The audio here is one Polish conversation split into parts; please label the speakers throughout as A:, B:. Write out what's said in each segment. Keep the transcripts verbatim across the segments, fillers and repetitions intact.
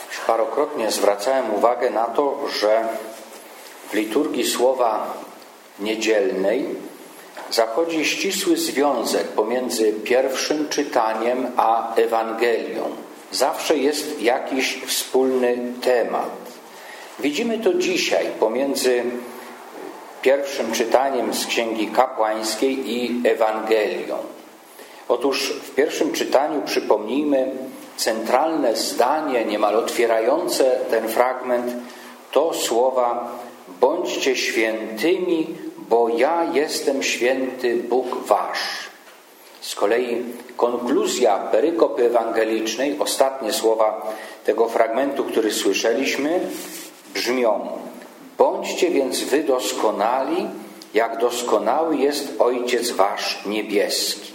A: Już parokrotnie zwracałem uwagę na to, że w liturgii słowa niedzielnej zachodzi ścisły związek pomiędzy pierwszym czytaniem a Ewangelią. Zawsze jest jakiś wspólny temat. Widzimy to dzisiaj pomiędzy pierwszym czytaniem z Księgi Kapłańskiej i Ewangelią. Otóż w pierwszym czytaniu, przypomnijmy, centralne zdanie, niemal otwierające ten fragment, to słowa: bądźcie świętymi, bo ja jestem święty Bóg wasz. Z kolei konkluzja perykopy ewangelicznej, ostatnie słowa tego fragmentu, który słyszeliśmy, brzmią: bądźcie więc wy doskonali, jak doskonały jest Ojciec wasz niebieski.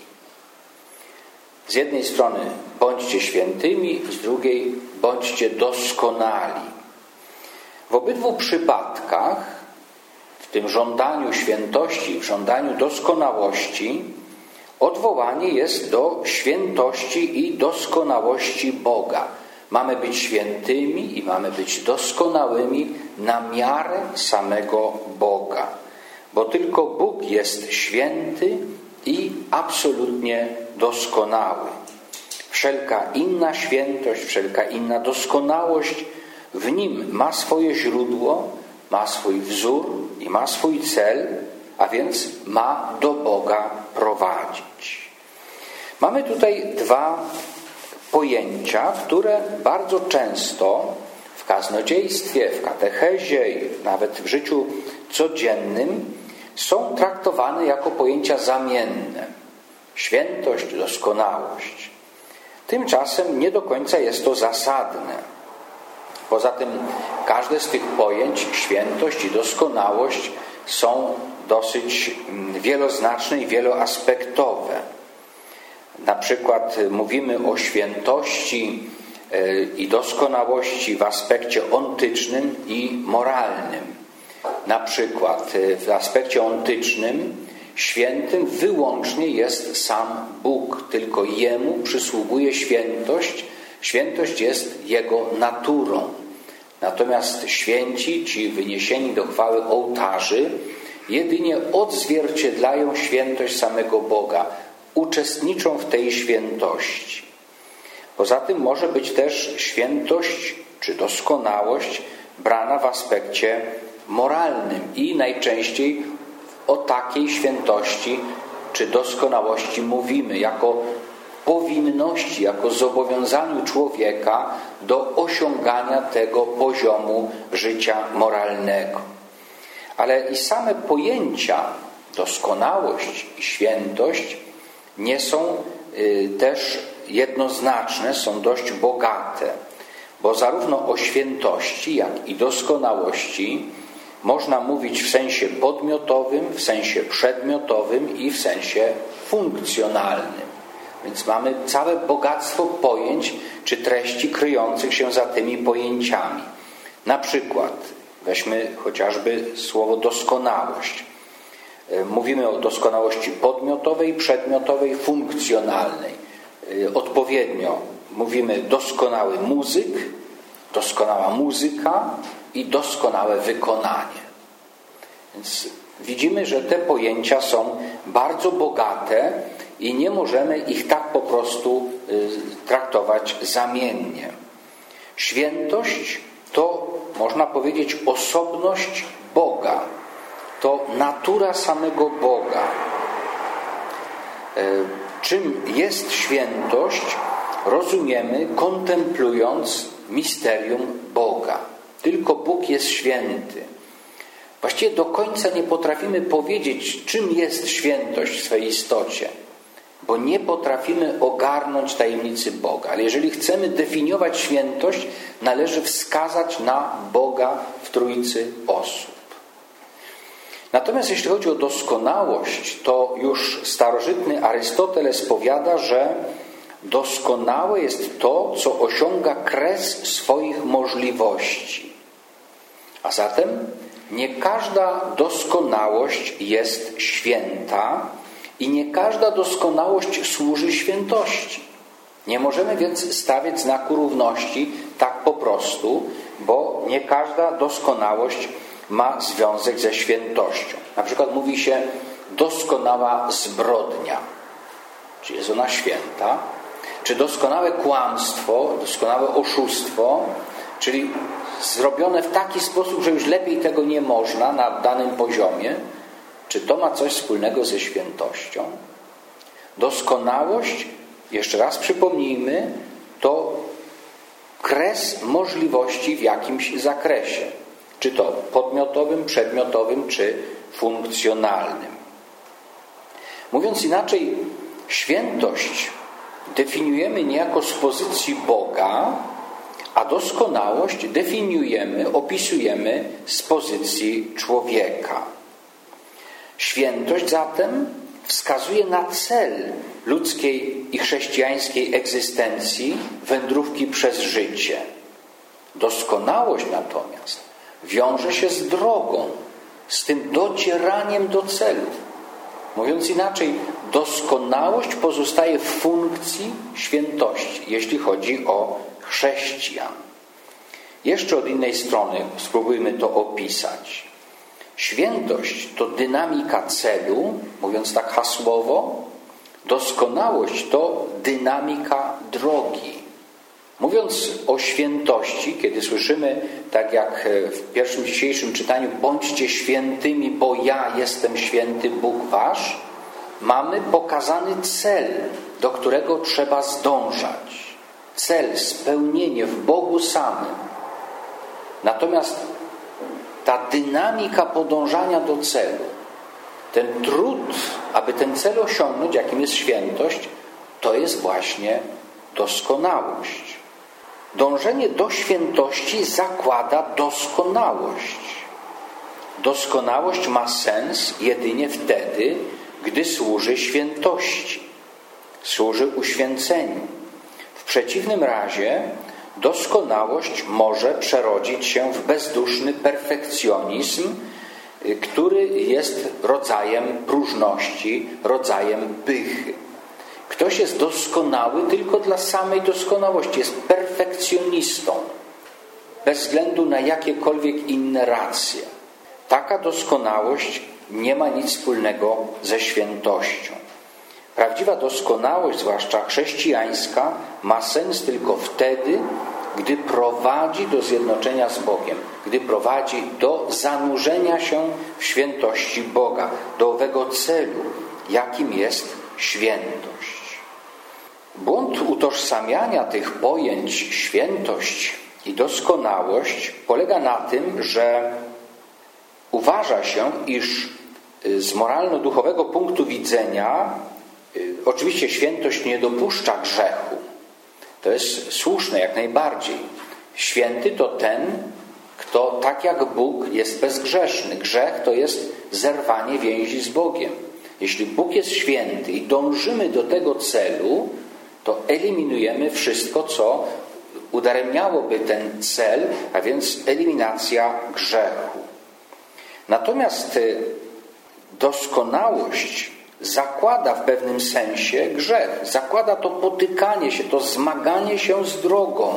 A: Z jednej strony bądźcie świętymi, z drugiej bądźcie doskonali. W obydwu przypadkach, w tym żądaniu świętości, w żądaniu doskonałości, odwołanie jest do świętości i doskonałości Boga. Mamy być świętymi i mamy być doskonałymi na miarę samego Boga. Bo tylko Bóg jest święty i absolutnie doskonały. Wszelka inna świętość, wszelka inna doskonałość w Nim ma swoje źródło, ma swój wzór i ma swój cel, a więc ma do Boga prowadzić. Mamy tutaj dwa pojęcia, które bardzo często w kaznodziejstwie, w katechezie i nawet w życiu codziennym są traktowane jako pojęcia zamienne. Świętość, doskonałość. Tymczasem nie do końca jest to zasadne. Poza tym każde z tych pojęć, świętość i doskonałość, są dosyć wieloznaczne i wieloaspektowe. Na przykład mówimy o świętości i doskonałości w aspekcie ontycznym i moralnym. Na przykład w aspekcie ontycznym świętym wyłącznie jest sam Bóg, tylko Jemu przysługuje świętość. Świętość jest Jego naturą. Natomiast święci, ci wyniesieni do chwały ołtarzy, jedynie odzwierciedlają świętość samego Boga, uczestniczą w tej świętości. Poza tym może być też świętość czy doskonałość brana w aspekcie moralnym i najczęściej o takiej świętości czy doskonałości mówimy jako powinności, jako zobowiązaniu człowieka do osiągania tego poziomu życia moralnego. Ale i same pojęcia doskonałość i świętość nie są y, też jednoznaczne, są dość bogate, bo zarówno o świętości, jak i doskonałości można mówić w sensie podmiotowym, w sensie przedmiotowym i w sensie funkcjonalnym. Więc mamy całe bogactwo pojęć czy treści kryjących się za tymi pojęciami. Na przykład weźmy chociażby słowo doskonałość. Mówimy o doskonałości podmiotowej, przedmiotowej, funkcjonalnej. Odpowiednio mówimy doskonały muzyk, doskonała muzyka i doskonałe wykonanie. Więc widzimy, że te pojęcia są bardzo bogate i nie możemy ich tak po prostu traktować zamiennie. Świętość to, można powiedzieć, osobność Boga. To natura samego Boga. Czym jest świętość, rozumiemy, kontemplując misterium Boga. Tylko Bóg jest święty. Właściwie do końca nie potrafimy powiedzieć, czym jest świętość w swej istocie, bo nie potrafimy ogarnąć tajemnicy Boga. Ale jeżeli chcemy definiować świętość, należy wskazać na Boga w trójcy osób. Natomiast jeśli chodzi o doskonałość, to już starożytny Arystoteles powiada, że doskonałe jest to, co osiąga kres swoich możliwości. A zatem nie każda doskonałość jest święta i nie każda doskonałość służy świętości. Nie możemy więc stawiać znaku równości tak po prostu, bo nie każda doskonałość ma związek ze świętością. Na przykład mówi się doskonała zbrodnia. Czy jest ona święta? Czy doskonałe kłamstwo, doskonałe oszustwo, czyli zrobione w taki sposób, że już lepiej tego nie można na danym poziomie, czy to ma coś wspólnego ze świętością? Doskonałość, jeszcze raz przypomnijmy, to kres możliwości w jakimś zakresie, czy to podmiotowym, przedmiotowym, czy funkcjonalnym. Mówiąc inaczej, świętość definiujemy niejako z pozycji Boga, a doskonałość definiujemy, opisujemy z pozycji człowieka. Świętość zatem wskazuje na cel ludzkiej i chrześcijańskiej egzystencji, wędrówki przez życie. Doskonałość natomiast wiąże się z drogą, z tym docieraniem do celu. Mówiąc inaczej, doskonałość pozostaje w funkcji świętości, jeśli chodzi o chrześcijan. Jeszcze od innej strony spróbujmy to opisać. Świętość to dynamika celu, mówiąc tak hasłowo. Doskonałość to dynamika drogi. Mówiąc o świętości, kiedy słyszymy, tak jak w pierwszym dzisiejszym czytaniu, bądźcie świętymi, bo ja jestem święty, Bóg wasz, mamy pokazany cel, do którego trzeba zdążać. Cel, spełnienie w Bogu samym. Natomiast ta dynamika podążania do celu, ten trud, aby ten cel osiągnąć, jakim jest świętość, to jest właśnie doskonałość. Dążenie do świętości zakłada doskonałość. Doskonałość ma sens jedynie wtedy, gdy służy świętości, służy uświęceniu. W przeciwnym razie doskonałość może przerodzić się w bezduszny perfekcjonizm, który jest rodzajem próżności, rodzajem pychy. Ktoś jest doskonały tylko dla samej doskonałości, jest perfekcjonistą, bez względu na jakiekolwiek inne racje. Taka doskonałość nie ma nic wspólnego ze świętością. Prawdziwa doskonałość, zwłaszcza chrześcijańska, ma sens tylko wtedy, gdy prowadzi do zjednoczenia z Bogiem, gdy prowadzi do zanurzenia się w świętości Boga, do owego celu, jakim jest świętość. Błąd utożsamiania tych pojęć świętość i doskonałość polega na tym, że uważa się, iż z moralno-duchowego punktu widzenia oczywiście świętość nie dopuszcza grzechu. To jest słuszne jak najbardziej. Święty to ten, kto tak jak Bóg jest bezgrzeszny. Grzech to jest zerwanie więzi z Bogiem. Jeśli Bóg jest święty i dążymy do tego celu, to eliminujemy wszystko, co udaremniałoby ten cel, a więc eliminacja grzechu. Natomiast doskonałość zakłada w pewnym sensie grzech. Zakłada to potykanie się, to zmaganie się z drogą.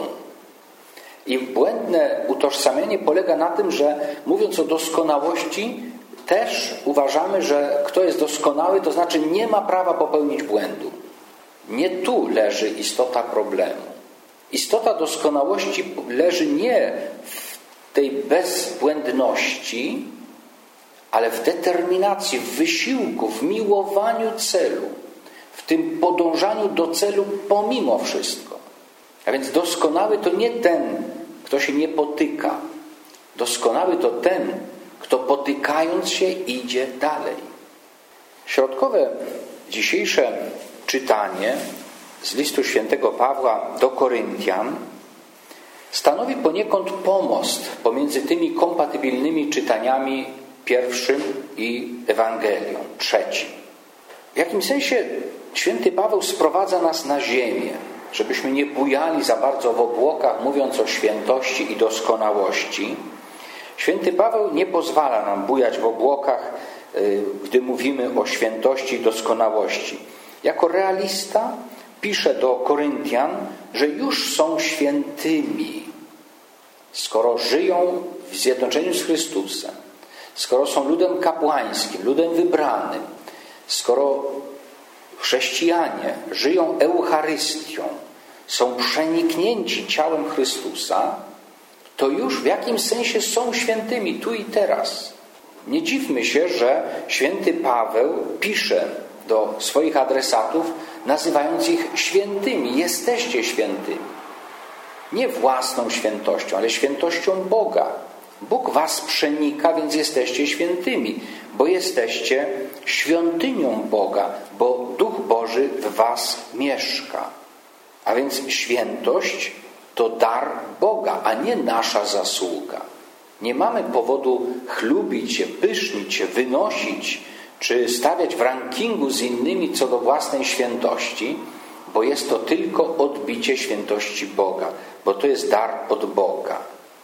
A: I błędne utożsamienie polega na tym, że mówiąc o doskonałości, też uważamy, że kto jest doskonały, to znaczy nie ma prawa popełnić błędu. Nie tu leży istota problemu. Istota doskonałości leży nie w tej bezbłędności, ale w determinacji, w wysiłku, w miłowaniu celu, w tym podążaniu do celu pomimo wszystko. A więc doskonały to nie ten, kto się nie potyka. Doskonały to ten, kto potykając się idzie dalej. Środkowe dzisiejsze czytanie z listu świętego Pawła do Koryntian stanowi poniekąd pomost pomiędzy tymi kompatybilnymi czytaniami pierwszym i Ewangelią trzecim. W jakim sensie święty Paweł sprowadza nas na ziemię, żebyśmy nie bujali za bardzo w obłokach, mówiąc o świętości i doskonałości. Święty Paweł nie pozwala nam bujać w obłokach, gdy mówimy o świętości i doskonałości. Jako realista pisze do Koryntian, że już są świętymi. skoro żyją w zjednoczeniu z Chrystusem, skoro są ludem kapłańskim, ludem wybranym, skoro chrześcijanie żyją Eucharystią, są przeniknięci ciałem Chrystusa, to już w jakimś sensie są świętymi tu i teraz. Nie dziwmy się, że święty Paweł pisze do swoich adresatów, nazywając ich świętymi. Jesteście świętymi. Nie własną świętością, ale świętością Boga. Bóg was przenika, więc jesteście świętymi, bo jesteście świątynią Boga, bo Duch Boży w was mieszka. A więc świętość to dar Boga, a nie nasza zasługa. Nie mamy powodu chlubić się, pysznić się, wynosić, czy stawiać w rankingu z innymi co do własnej świętości, bo jest to tylko odbicie świętości Boga, bo to jest dar od Boga.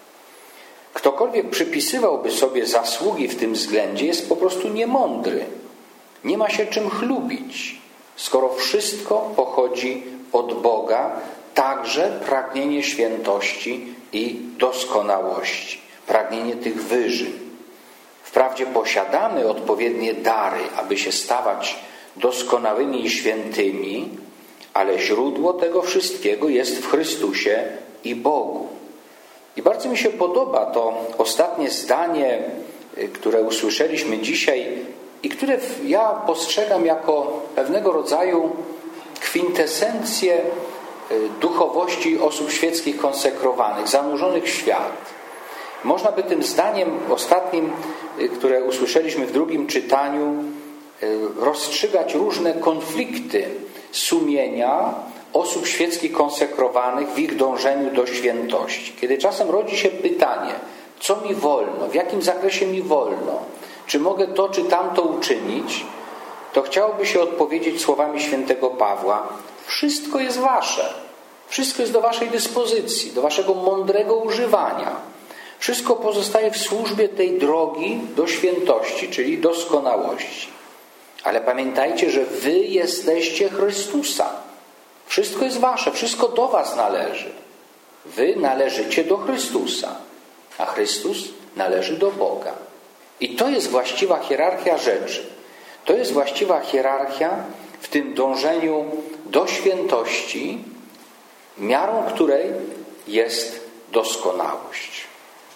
A: Ktokolwiek przypisywałby sobie zasługi w tym względzie, jest po prostu niemądry. Nie ma się czym chlubić, skoro wszystko pochodzi od Boga, także pragnienie świętości i doskonałości, pragnienie tych wyżyn. Wprawdzie posiadamy odpowiednie dary, aby się stawać doskonałymi i świętymi, ale źródło tego wszystkiego jest w Chrystusie i Bogu. I bardzo mi się podoba to ostatnie zdanie, które usłyszeliśmy dzisiaj i które ja postrzegam jako pewnego rodzaju kwintesencję duchowości osób świeckich konsekrowanych, zanurzonych w świat. Można by tym zdaniem ostatnim, które usłyszeliśmy w drugim czytaniu, rozstrzygać różne konflikty sumienia osób świeckich konsekrowanych w ich dążeniu do świętości. Kiedy czasem rodzi się pytanie, co mi wolno, w jakim zakresie mi wolno, czy mogę to czy tamto uczynić, to chciałoby się odpowiedzieć słowami świętego Pawła: wszystko jest wasze, wszystko jest do waszej dyspozycji, do waszego mądrego używania. Wszystko pozostaje w służbie tej drogi do świętości, czyli doskonałości. Ale pamiętajcie, że wy jesteście Chrystusa. Wszystko jest wasze, wszystko do was należy. Wy należycie do Chrystusa, a Chrystus należy do Boga. I to jest właściwa hierarchia rzeczy. To jest właściwa hierarchia w tym dążeniu do świętości, miarą której jest doskonałość.